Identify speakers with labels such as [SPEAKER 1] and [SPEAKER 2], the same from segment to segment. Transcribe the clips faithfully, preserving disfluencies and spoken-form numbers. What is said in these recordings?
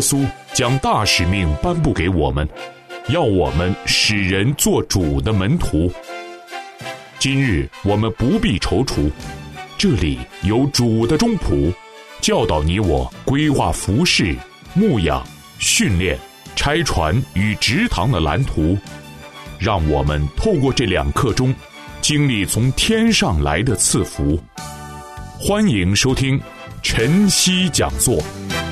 [SPEAKER 1] 稣将大使命颁布给我们，要我们使人做主的门徒。今日我们不必踌躇，这里有主的中仆，教导你我规划服事、牧养、训练、拆船与植堂的蓝图，让我们透过这两刻钟，经历从天上来的赐福。欢迎收听晨曦讲座。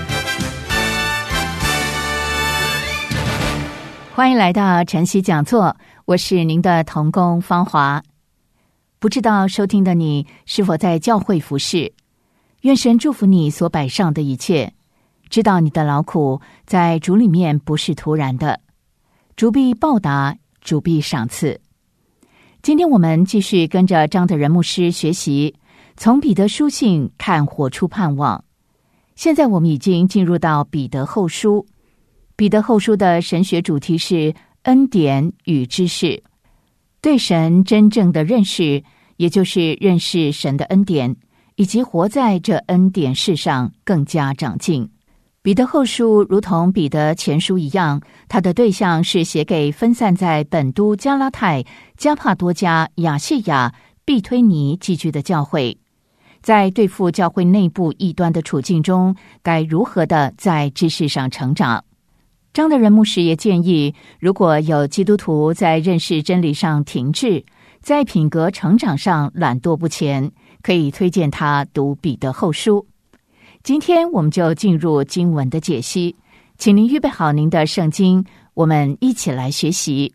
[SPEAKER 2] 欢迎来到晨曦讲座，我是您的同工芳华。不知道收听的你是否在教会服事？愿神祝福你所摆上的一切，知道你的劳苦在主里面不是突然的，主必报答，主必赏赐。今天我们继续跟着张德仁牧师学习，从彼得书信看活出盼望。现在我们已经进入到彼得后书。彼得后书的神学主题是恩典与知识，对神真正的认识，也就是认识神的恩典，以及活在这恩典事上更加长进。彼得后书如同彼得前书一样，它的对象是写给分散在本都、加拉太、加帕多家、亚细亚、庇推尼寄居的教会，在对付教会内部异端的处境中，该如何的在知识上成长。张德仁牧师也建议，如果有基督徒在认识真理上停滞，在品格成长上懒惰不前，可以推荐他读彼得后书。今天我们就进入经文的解析，请您预备好您的圣经，我们一起来学习。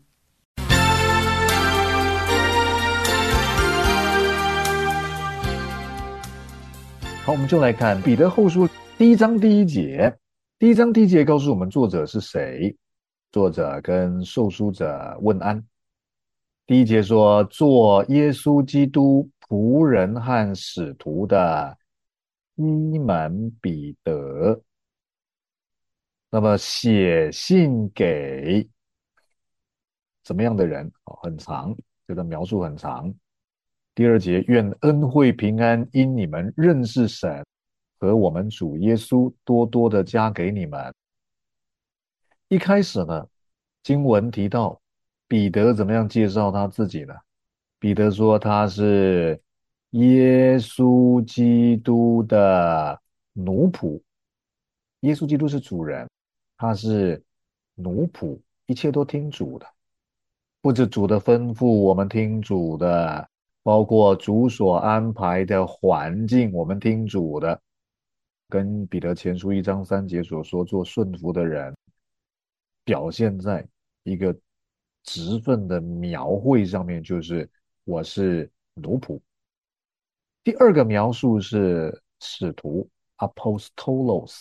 [SPEAKER 3] 好，我们就来看彼得后书第一章第一节。第一章第一节告诉我们作者是谁，作者跟受书者问安。第一节说，做耶稣基督仆人和使徒的西门彼得，那么写信给怎么样的人？很长，这个描述很长。第二节，愿恩惠平安因你们认识神和我们主耶稣多多的加给你们。一开始呢，经文提到彼得怎么样介绍他自己呢？彼得说他是耶稣基督的奴仆。耶稣基督是主人，他是奴仆，一切都听主的。不止主的吩咐，我们听主的，包括主所安排的环境，我们听主的。跟彼得前书一章三节所说，做顺服的人，表现在一个职分的描绘上面，就是我是奴仆。第二个描述是使徒 apostolos。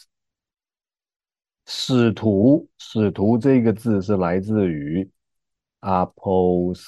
[SPEAKER 3] 使徒使徒这个字是来自于 apostello，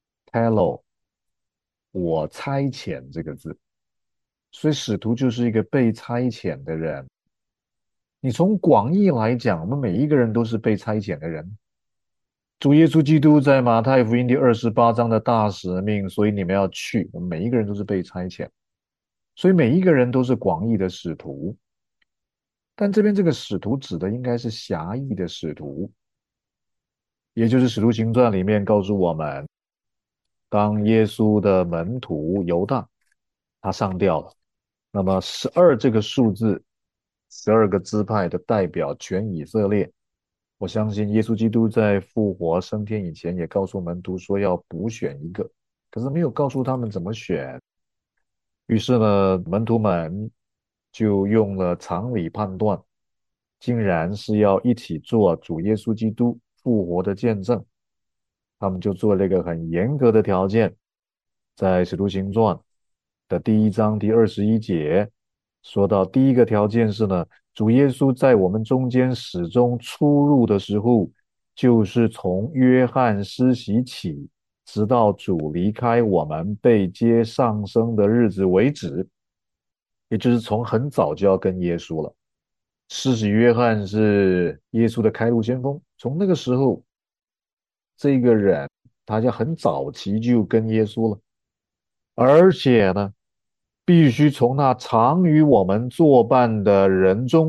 [SPEAKER 3] 我差遣这个字，所以使徒就是一个被差遣的人。你从广义来讲，我们每一个人都是被差遣的人。主耶稣基督在马太福音第二十八章的大使命，所以你们要去，我们每一个人都是被差遣，所以每一个人都是广义的使徒。但这边这个使徒指的应该是狭义的使徒，也就是使徒行传里面告诉我们，当耶稣的门徒犹大他上吊了，那么十二这个数字，十二个支派的代表全以色列。我相信耶稣基督在复活升天以前也告诉门徒说要补选一个，可是没有告诉他们怎么选。于是呢，门徒们就用了常理判断，竟然是要一起做主耶稣基督复活的见证。他们就做了一个很严格的条件，在使徒行传的第一章第二十一节说到，第一个条件是呢，主耶稣在我们中间始终出入的时候，就是从约翰施洗起，直到主离开我们被接上升的日子为止。也就是从很早就要跟耶稣了。施洗约翰是耶稣的开路先锋，从那个时候这个人他就很早期就跟耶稣了，而且呢必须从那常与我们作伴的人中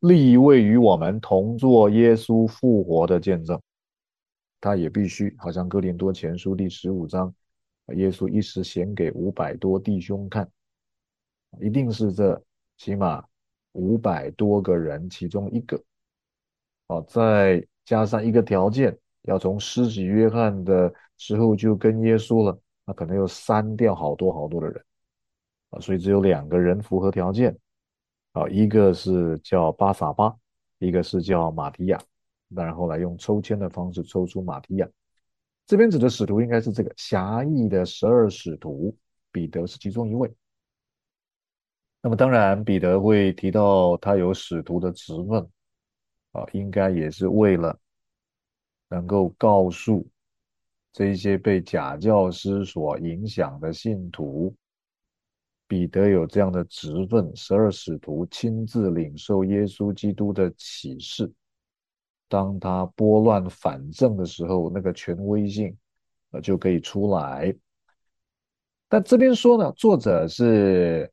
[SPEAKER 3] 立位与我们同作耶稣复活的见证。他也必须，好像哥林多前书第十五章，耶稣一时显给五百多弟兄看，一定是这起码五百多个人其中一个。好，再加上一个条件，要从施洗约翰的时候就跟耶稣了，那可能又删掉好多好多的人啊，所以只有两个人符合条件啊，一个是叫巴撒巴，一个是叫马提亚。当然后来用抽签的方式抽出马提亚。这边指的使徒应该是这个狭义的十二使徒，彼得是其中一位。那么当然彼得会提到他有使徒的职分啊，应该也是为了能够告诉这一些被假教师所影响的信徒，彼得有这样的职分，十二使徒亲自领受耶稣基督的启示，当他拨乱反正的时候，那个权威性呃就可以出来。但这边说呢，作者是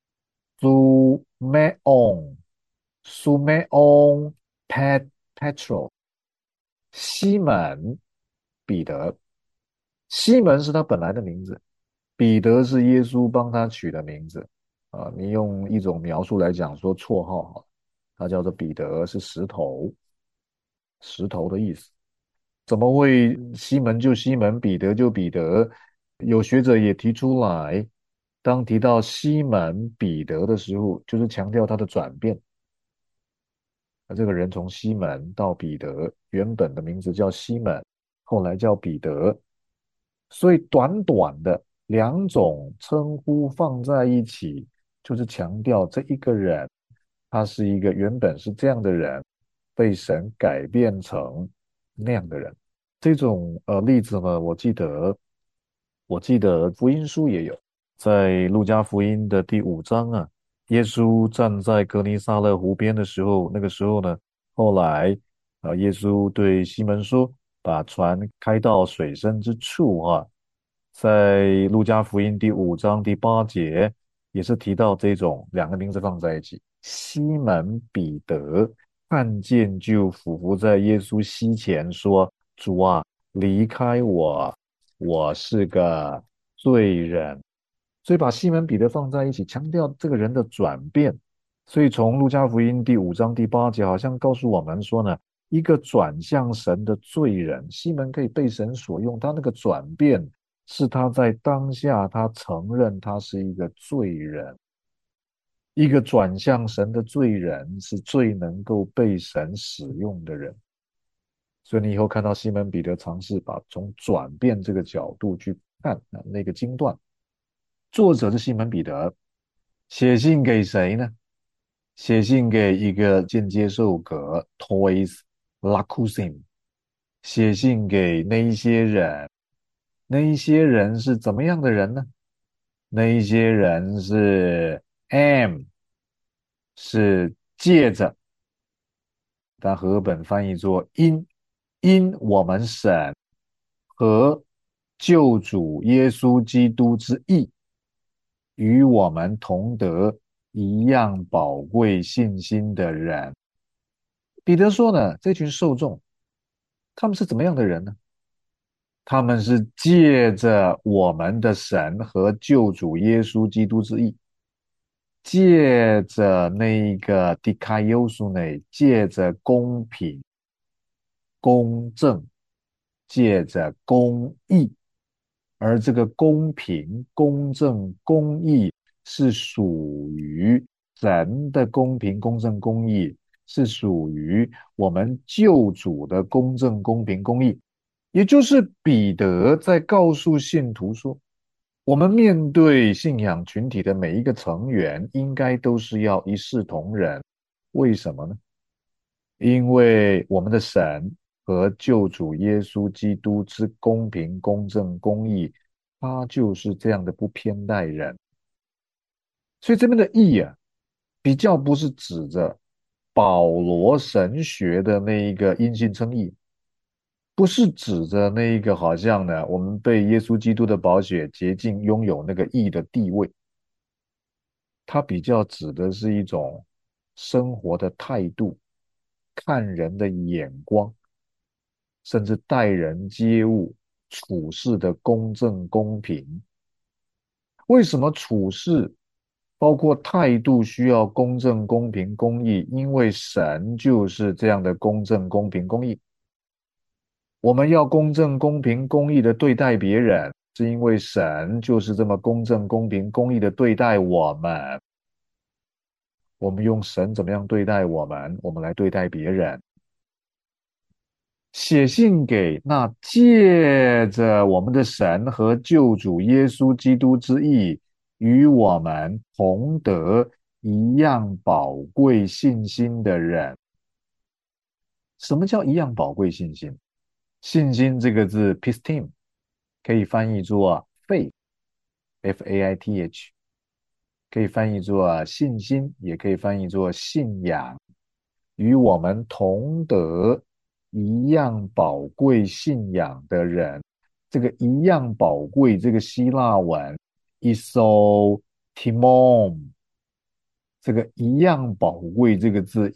[SPEAKER 3] Sumeon Sumeon Pet Petro 西门彼得。西门是他本来的名字，彼得是耶稣帮他取的名字啊、呃。你用一种描述来讲，说绰号好了，他叫做彼得，是石头，石头的意思。怎么会西门就西门，彼得就彼得？有学者也提出来，当提到西门彼得的时候，就是强调他的转变。这个人从西门到彼得，原本的名字叫西门，后来叫彼得，所以短短的两种称呼放在一起，就是强调这一个人，他是一个原本是这样的人，被神改变成那样的人。这种呃例子呢，我记得我记得福音书也有，在路加福音的第五章啊，耶稣站在格尼撒勒湖边的时候，那个时候呢，后来啊，耶稣对西门说：“把船开到水深之处啊。”在路加福音第五章第八节也是提到这种两个名字放在一起，西门彼得看见就俯伏在耶稣膝前说：“主啊，离开我，我是个罪人。”所以把西门彼得放在一起，强调这个人的转变。所以从路加福音第五章第八节，好像告诉我们说呢，一个转向神的罪人，西门可以被神所用，他那个转变是他在当下他承认他是一个罪人。一个转向神的罪人是最能够被神使用的人。所以你以后看到西门彼得尝试把从转变这个角度去看那个经段，作者是西门彼得，写信给谁呢？写信给一个间接受格 tois lacusim， 写信给那一些人。那一些人是怎么样的人呢？那一些人是 am， 是借着，但和合本翻译作因，因我们神和救主耶稣基督之义，与我们同得一样宝贵信心的人。彼得说呢，这群受众他们是怎么样的人呢？他们是借着我们的神和救主耶稣基督之义，借着那个 dikaiosune 内，借着公平公正，借着公义。而这个公平公正公义是属于神的公平公正公义，是属于我们救主的公正公平公义。也就是彼得在告诉信徒说，我们面对信仰群体的每一个成员，应该都是要一视同仁。为什么呢？因为我们的神和救主耶稣基督之公平公正公义，他就是这样的不偏待人。所以这边的义啊，比较不是指着保罗神学的那一个因信称义，不是指着那一个好像呢，我们被耶稣基督的宝血洁净，拥有那个义的地位。它比较指的是一种生活的态度、看人的眼光，甚至待人接物、处事的公正公平。为什么处事包括态度需要公正公平公义？因为神就是这样的公正公平公义。我们要公正公平公义的对待别人，是因为神就是这么公正公平公义的对待我们。我们用神怎么样对待我们，我们来对待别人。写信给那借着我们的神和救主耶稣基督之意，与我们同得一样宝贵信心的人。什么叫一样宝贵信心？信心这个字 pistim 可以翻译作 faith F A I T H， 可以翻译作信心，也可以翻译作信仰。与我们同得一样宝贵信仰的人，这个一样宝贵，这个希腊文 isotimon， 这个一样宝贵这个字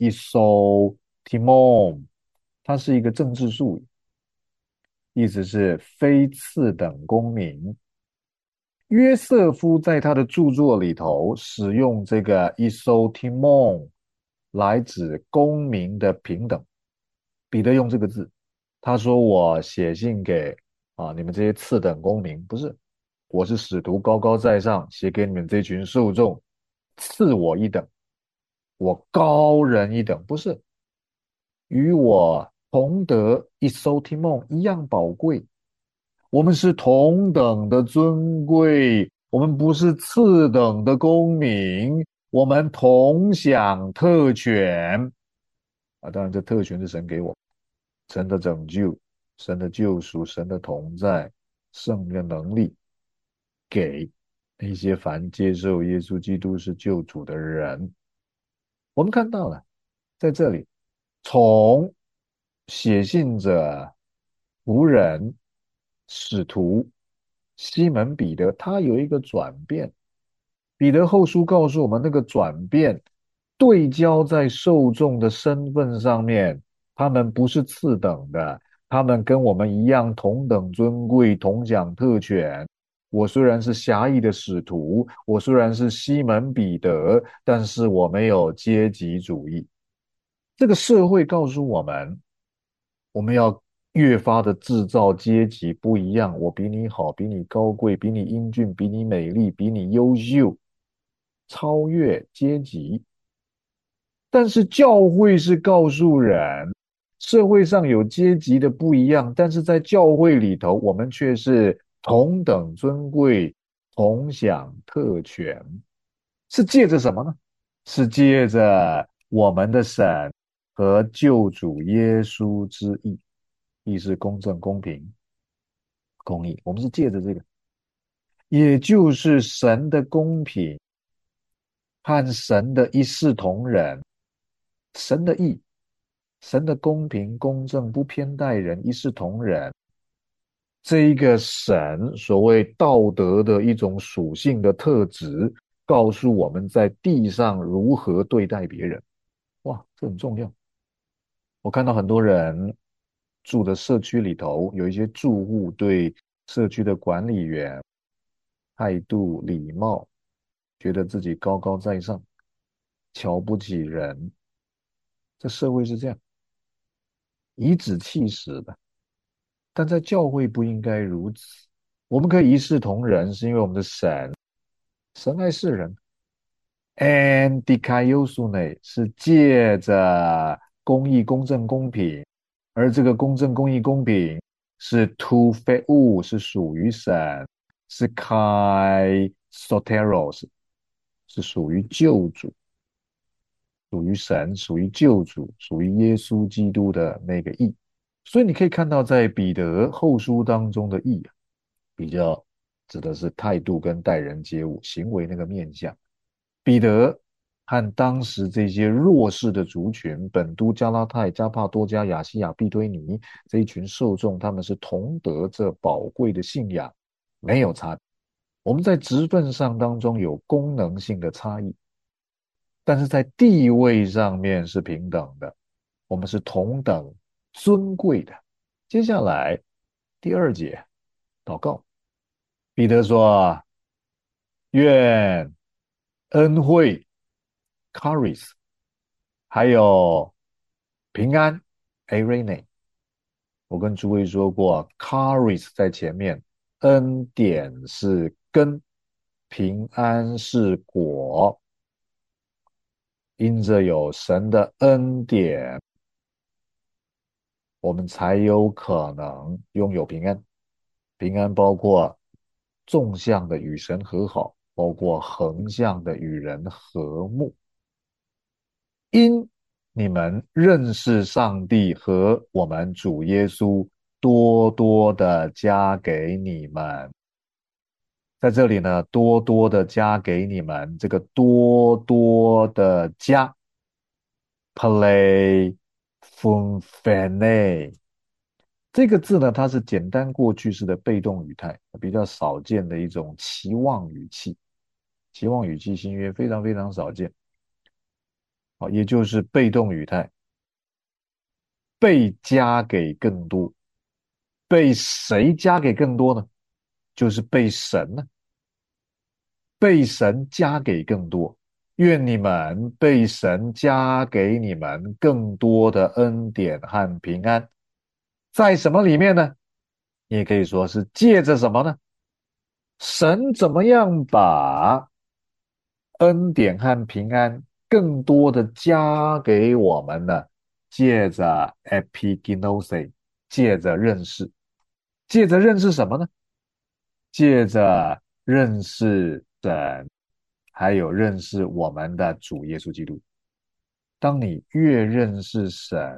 [SPEAKER 3] isotimon， 它是一个政治术语，意思是非次等公民。约瑟夫在他的著作里头使用这个 isotimon 来指公民的平等。彼得用这个字，他说我写信给啊你们这些次等公民，不是，我是使徒高高在上，写给你们这群受众，次我一等，我高人一等，不是，与我同得 isotimon 一样宝贵，我们是同等的尊贵，我们不是次等的公民，我们同享特权啊！当然，这特权是神给我，神的拯救、神的救赎、神的同在、圣灵的能力，给那些凡接受耶稣基督是救主的人。我们看到了，在这里，从写信者、仆人、使徒西门彼得，他有一个转变。彼得后书告诉我们，那个转变对焦在受众的身份上面，他们不是次等的，他们跟我们一样同等尊贵，同享特权。我虽然是狭义的使徒，我虽然是西门彼得，但是我没有阶级主义。这个社会告诉我们，我们要越发的制造阶级不一样，我比你好，比你高贵，比你英俊，比你美丽，比你优秀，超越阶级。但是教会是告诉人，社会上有阶级的不一样，但是在教会里头，我们却是同等尊贵，同享特权。是借着什么呢？是借着我们的神和救主耶稣之义，义是公正、公平、公义。我们是借着这个，也就是神的公平和神的一视同仁，神的义，神的公平、公正，不偏待人，一视同仁。这一个神所谓道德的一种属性的特质，告诉我们在地上如何对待别人。哇，这很重要。我看到很多人住的社区里头，有一些住户对社区的管理员态度礼貌，觉得自己高高在上，瞧不起人。这社会是这样，颐指气使的。但在教会不应该如此。我们可以一视同仁，是因为我们的神，神爱世人。and dikaiosune 是借着公义、公正、公平，而这个公正、公义、公平是 to feu 是属于神，是 kai soteros 是属于救主，属于神，属于救主，属于耶稣基督的那个义。所以你可以看到，在彼得后书当中的义啊，比较指的是态度跟待人接物、行为那个面向。彼得和当时这些弱势的族群，本都、加拉太、加帕多加、亚西亚、庇推尼这一群受众，他们是同得这宝贵的信仰，没有差别。我们在职分上当中有功能性的差异， 但是在地位上面是平等的，我们是同等尊贵的。接下来第二节祷告，彼得说，愿恩惠 charis 还有平安 eirene， 我跟诸位说过 charis 在前面，恩典是根，平安是果，因着有神的恩典，我们才有可能拥有平安。平安包括纵向的与神和好，包括横向的与人和睦。因你们认识上帝和我们主耶稣，多多的加给你们。在这里呢，多多的加给你们，这个多多的加 play fun fene 这个字呢，它是简单过去式的被动语态，比较少见的一种期望语气。期望语气新约非常非常少见，好，也就是被动语态，被加给更多。被谁加给更多呢？就是被神呢，被神加给更多。愿你们被神加给你们更多的恩典和平安。在什么里面呢？你也可以说是借着什么呢？神怎么样把恩典和平安更多的加给我们呢？借着 epigenosis， 借着认识。借着认识什么呢？借着认识神，还有认识我们的主耶稣基督。当你越认识神，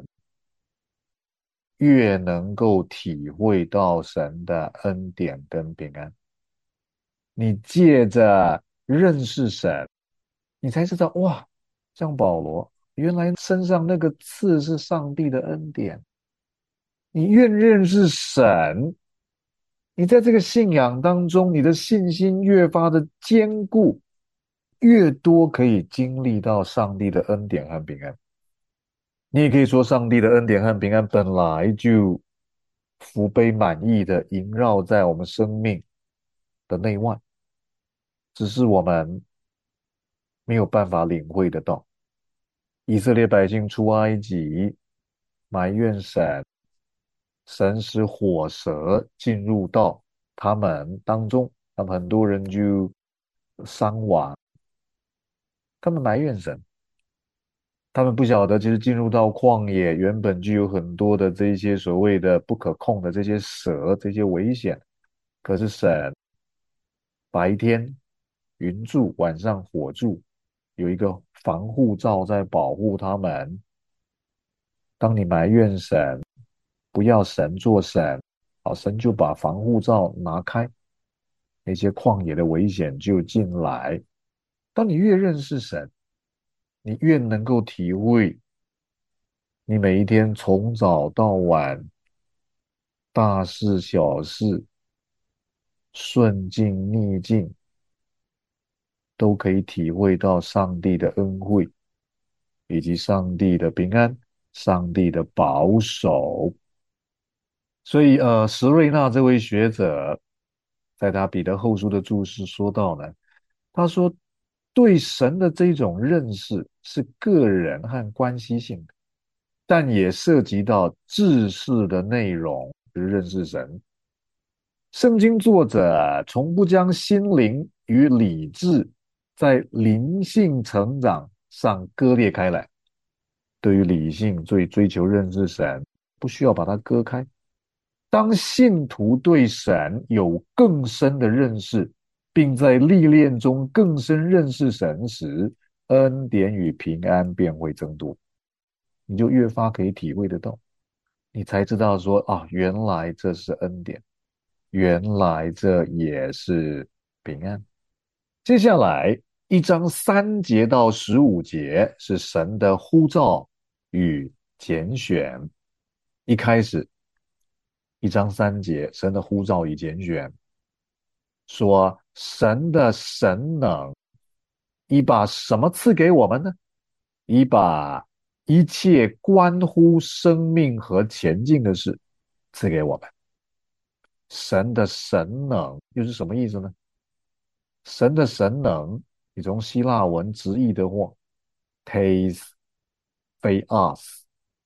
[SPEAKER 3] 越能够体会到神的恩典跟平安。你借着认识神，你才知道，哇，像保罗，原来身上那个刺是上帝的恩典。你越认识神，你在这个信仰当中，你的信心越发的坚固，越多可以经历到上帝的恩典和平安。你也可以说，上帝的恩典和平安本来就福杯满溢的萦绕在我们生命的内外，只是我们没有办法领会得到。以色列百姓出埃及，埋怨神，神使火蛇进入到他们当中，他们很多人就伤亡，他们埋怨神。他们不晓得，其实进入到旷野，原本就有很多的这些所谓的不可控的这些蛇，这些危险。可是神白天云柱，晚上火柱，有一个防护罩在保护他们。当你埋怨神，不要神做神，好，神就把防护罩拿开，那些旷野的危险就进来。当你越认识神，你越能够体会，你每一天从早到晚，大事小事，顺境逆境，都可以体会到上帝的恩惠，以及上帝的平安，上帝的保守。所以，呃，石瑞纳这位学者，在他彼得后书的注释说到呢，他说，对神的这种认识是个人和关系性的，但也涉及到知识的内容，就是认识神。圣经作者从不将心灵与理智在灵性成长上割裂开来。对于理性最追求认识神，不需要把它割开。当信徒对神有更深的认识，并在历练中更深认识神时，恩典与平安便会增多。你就越发可以体会得到，你才知道说，啊，原来这是恩典，原来这也是平安。接下来一章三节到十五节是神的呼召与拣选。一开始一章三节，神的呼召与拣选，说神的神能已把什么赐给我们呢？已把一切关乎生命和前进的事赐给我们。神的神能又是什么意思呢？神的神能，你从希腊文直译的话 tes theos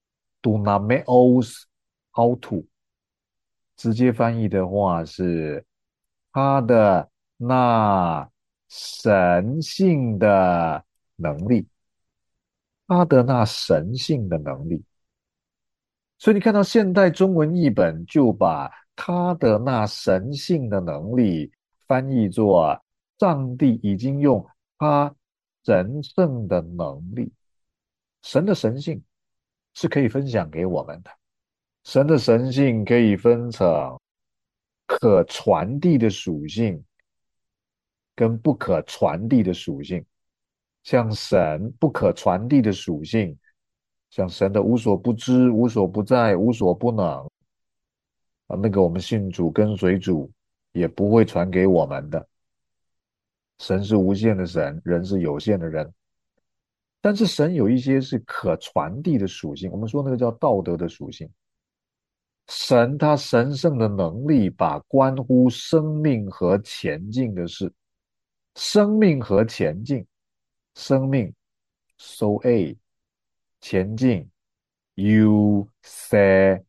[SPEAKER 3] dunameos autou， 直接翻译的话是他的那神性的能力，他的那神性的能力。所以你看到现代中文译本就把他的那神性的能力翻译作上帝已经用他神圣的能力。神的神性是可以分享给我们的，神的神性可以分成可传递的属性跟不可传递的属性。像神不可传递的属性，像神的无所不知、无所不在、无所不能啊，那个我们信主跟随主也不会传给我们的。神是无限的神，人是有限的人。但是神有一些是可传递的属性，我们说那个叫道德的属性。神他神圣的能力把关乎生命和前进的事，生命和前进，生命 so a 前进 you say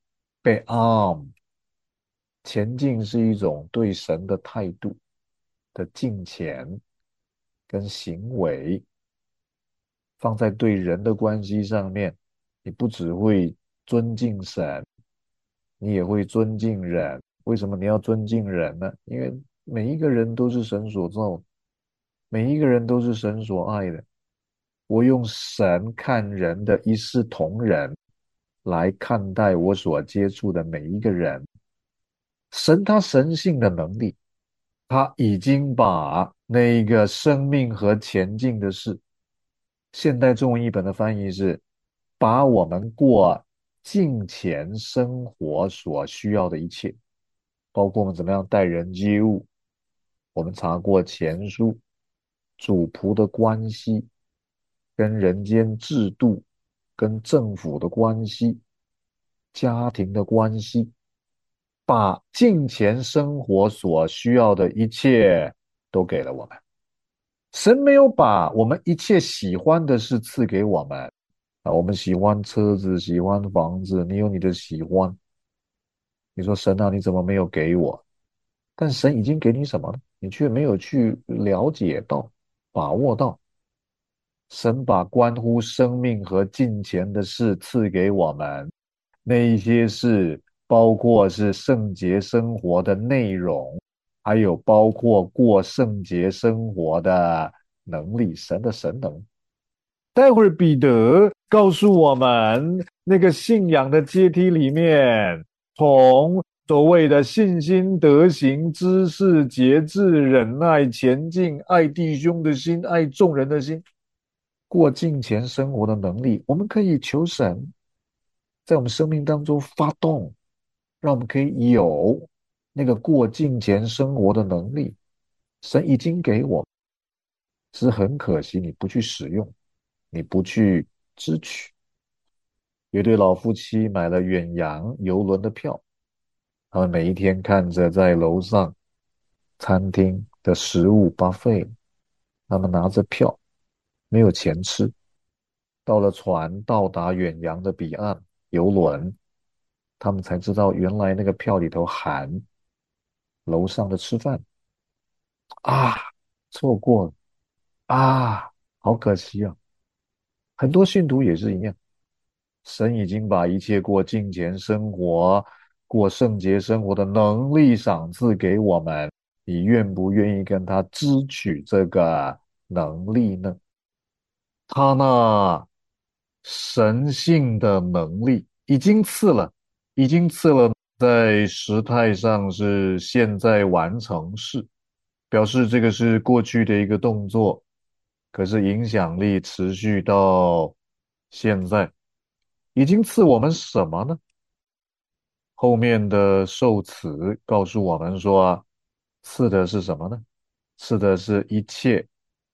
[SPEAKER 3] bearm， 前进是一种对神的态度的敬虔跟行为，放在对人的关系上面，你不只会尊敬神，你也会尊敬人。为什么你要尊敬人呢？因为每一个人都是神所造的，每一个人都是神所爱的。我用神看人的一视同仁来看待我所接触的每一个人。神他神性的能力，他已经把那个生命和前进的事，现代中文译本的翻译是把我们过敬虔生活所需要的一切，包括我们怎么样待人接物，我们查过前书，主仆的关系，跟人间制度，跟政府的关系，家庭的关系，把敬虔生活所需要的一切都给了我们。神没有把我们一切喜欢的事赐给我们啊，我们喜欢车子，喜欢房子，你有你的喜欢。你说神啊，你怎么没有给我？但神已经给你什么呢？你却没有去了解到、把握到。神把关乎生命和金钱的事赐给我们，那一些事包括是圣洁生活的内容，还有包括过圣洁生活的能力，神的神能。待会儿彼得告诉我们，那个信仰的阶梯里面，从所谓的信心、德行、知识、节制、忍耐、前进、爱弟兄的心、爱众人的心，过敬虔生活的能力，我们可以求神在我们生命当中发动，让我们可以有那个过敬虔生活的能力。神已经给我，只是很可惜你不去使用，你不去支取。有对老夫妻买了远洋游轮的票，他们每一天看着在楼上餐厅的食物 buffet， 他们拿着票，没有钱吃。到了船到达远洋的彼岸，游轮，他们才知道原来那个票里头含楼上的吃饭啊，错过了啊，好可惜啊！很多信徒也是一样，神已经把一切过敬虔生活、过圣洁生活的能力赏赐给我们，你愿不愿意跟他支取这个能力呢？他那神性的能力已经赐了，已经赐了，在时态上是现在完成式，表示这个是过去的一个动作，可是影响力持续到现在。已经赐我们什么呢？后面的受词告诉我们说，赐的是什么呢？赐的是一切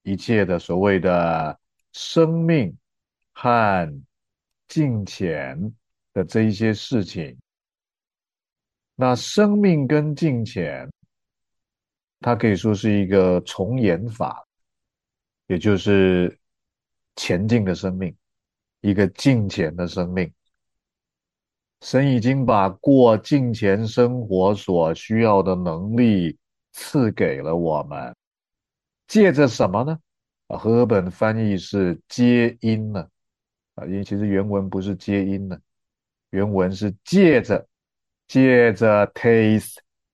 [SPEAKER 3] 一切的所谓的生命和金钱的这一些事情。那生命跟金钱，它可以说是一个重演法，也就是前进的生命，一个金钱的生命。神已经把过金钱生活所需要的能力赐给了我们，借着什么呢？啊，和合本翻译是接因呢，啊，因为其实原文不是接因呢，原文是借着，借着 taste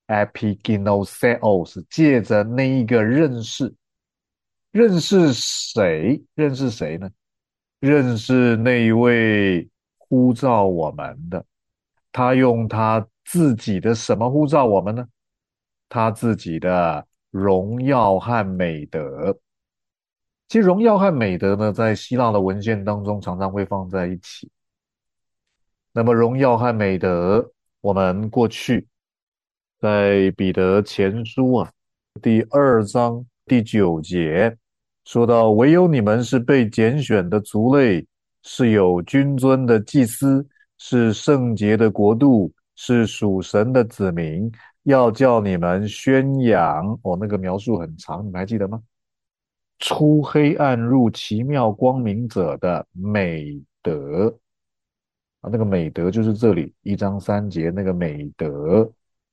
[SPEAKER 3] epigenoseo， 是借着那一个认识，认识谁？认识谁呢？认识那一位呼召我们的，他用他自己的什么呼召我们呢？他自己的荣耀和美德。其实荣耀和美德呢，在希腊的文献当中常常会放在一起。那么荣耀和美德，我们过去在彼得前书啊第二章第九节说到，唯有你们是被拣选的族类，是有君尊的祭司，是圣洁的国度，是属神的子民，要叫你们宣扬，哦，那个描述很长，你们还记得吗？出黑暗入奇妙光明者的美德啊，那个美德就是这里一章三节那个美德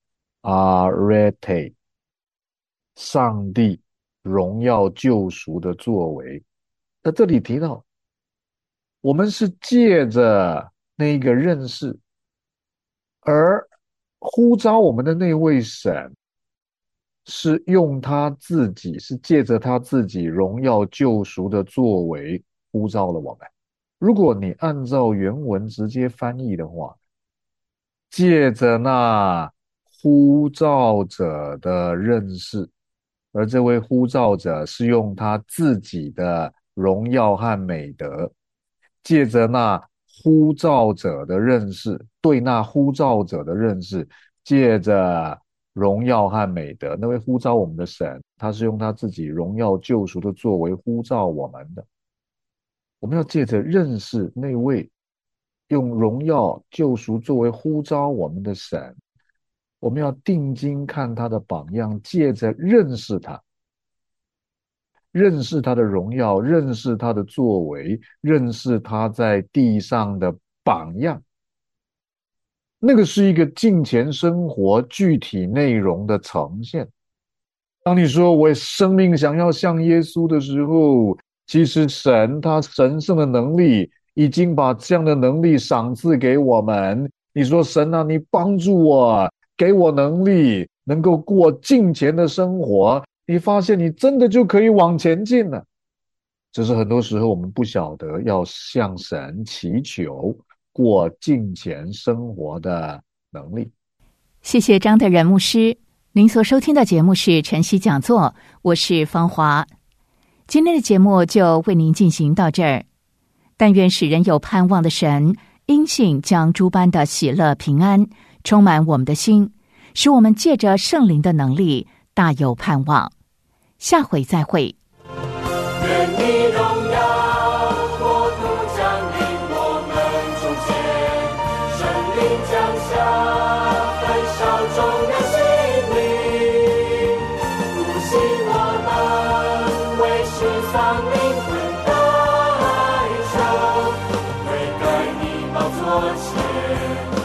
[SPEAKER 3] arete， 上帝荣耀救赎的作为。那这里提到我们是借着那个认识而呼召我们的那位神，是用他自己，是借着他自己荣耀救赎的作为呼召了我们。如果你按照原文直接翻译的话，借着那呼召者的认识，而这位呼召者是用他自己的荣耀和美德，借着那呼召者的认识，对那呼召者的认识，借着荣耀和美德，那位呼召我们的神，他是用他自己荣耀救赎的作为呼召我们的。我们要借着认识那位用荣耀救赎作为呼召我们的神，我们要定睛看他的榜样，借着认识他，认识他的荣耀，认识他的作为，认识他在地上的榜样。那个是一个敬虔生活具体内容的呈现。当你说我生命想要像耶稣的时候，其实神他神圣的能力已经把这样的能力赏赐给我们。你说神啊，你帮助我，给我能力能够过敬虔的生活，你发现你真的就可以往前进了。只是很多时候我们不晓得要向神祈求过敬虔生活的能力。
[SPEAKER 2] 谢谢张德仁牧师。您所收听的节目是晨曦讲座，我是芳华。今天的节目就为您进行到这儿。但愿使人有盼望的神因信将诸般的喜乐平安充满我们的心，使我们借着圣灵的能力大有盼望。下回再会。
[SPEAKER 4] 愿你荣耀国度降临我们中间，圣灵降下焚烧众人心灵，复兴我们为失丧灵魂代求，悔改你宝座前